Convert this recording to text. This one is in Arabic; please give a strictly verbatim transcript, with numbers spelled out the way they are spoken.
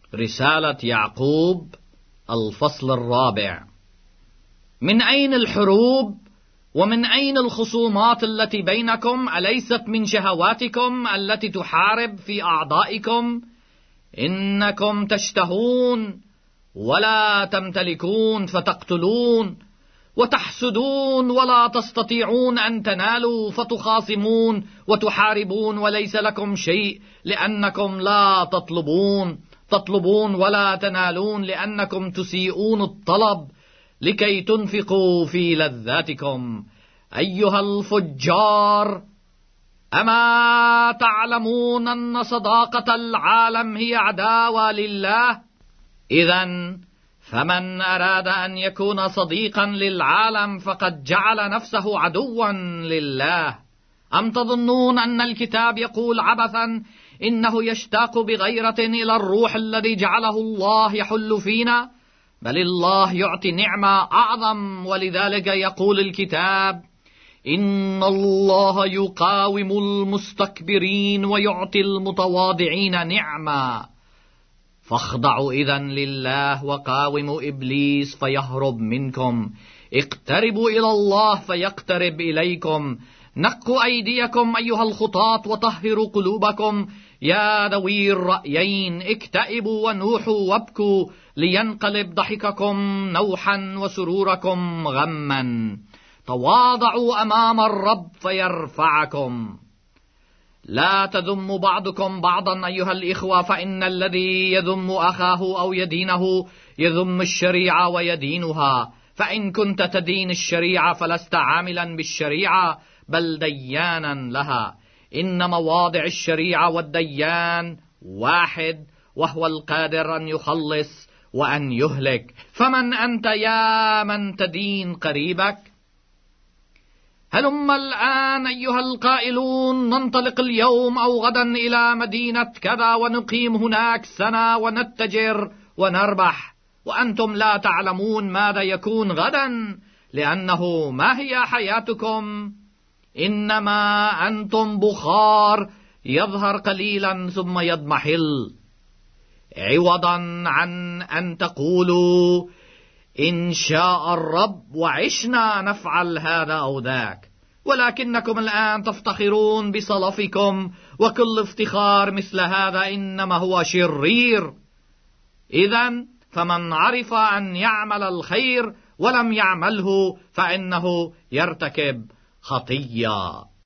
رسالة يعقوب الفصل الرابع. من أين الحروب ومن أين الخصومات التي بينكم؟ أليست من شهواتكم التي تحارب في أعضائكم؟ إنكم تشتهون ولا تمتلكون فتقتلون، وتحسدون ولا تستطيعون أن تنالوا فتخاصمون وتحاربون وليس لكم شيء لأنكم لا تطلبون، تطلبون ولا تنالون لأنكم تسيئون الطلب لكي تنفقوا في لذاتكم. أيها الفجار، أما تعلمون أن صداقة العالم هي عداوة لله؟ إذن فمن أراد أن يكون صديقا للعالم فقد جعل نفسه عدوا لله. أم تظنون أن الكتاب يقول عبثا إنه يشتاق بغيرة إلى الروح الذي جعله الله يحل فينا؟ بل الله يعطي نعمة أعظم، ولذلك يقول الكتاب: إن الله يقاوم المستكبرين ويعطي المتواضعين نعمة. فاخضعوا إذن لله وقاوموا إبليس فيهرب منكم. اقتربوا إلى الله فيقترب إليكم. نقوا أيديكم أيها الخطاة وطهروا قلوبكم يا ذوي الرأيين. اكتئبوا ونوحوا وابكوا لينقلب ضحككم نوحا وسروركم غما. تواضعوا أمام الرب فيرفعكم. لا تذموا بعضكم بعضا أيها الإخوة، فإن الذي يذم أخاه أو يدينه يذم الشريعة ويدينها. فإن كنت تدين الشريعة فلست عاملا بالشريعة بل ديانا لها. إن مواضع الشريعة والديان واحد، وهو القادر أن يخلص وأن يهلك. فمن أنت يا من تدين قريبك؟ هلم الآن أيها القائلون، ننطلق اليوم أو غدا إلى مدينة كذا ونقيم هناك سنة ونتجر ونربح، وأنتم لا تعلمون ماذا يكون غدا، لأنه ما هي حياتكم؟ إنما أنتم بخار يظهر قليلا ثم يضمحل، عوضا عن أن تقولوا إن شاء الرب وعشنا نفعل هذا أو ذاك. ولكنكم الآن تفتخرون بصلفكم، وكل افتخار مثل هذا إنما هو شرير. إذن فمن عرف أن يعمل الخير ولم يعمله فإنه يرتكب خطية.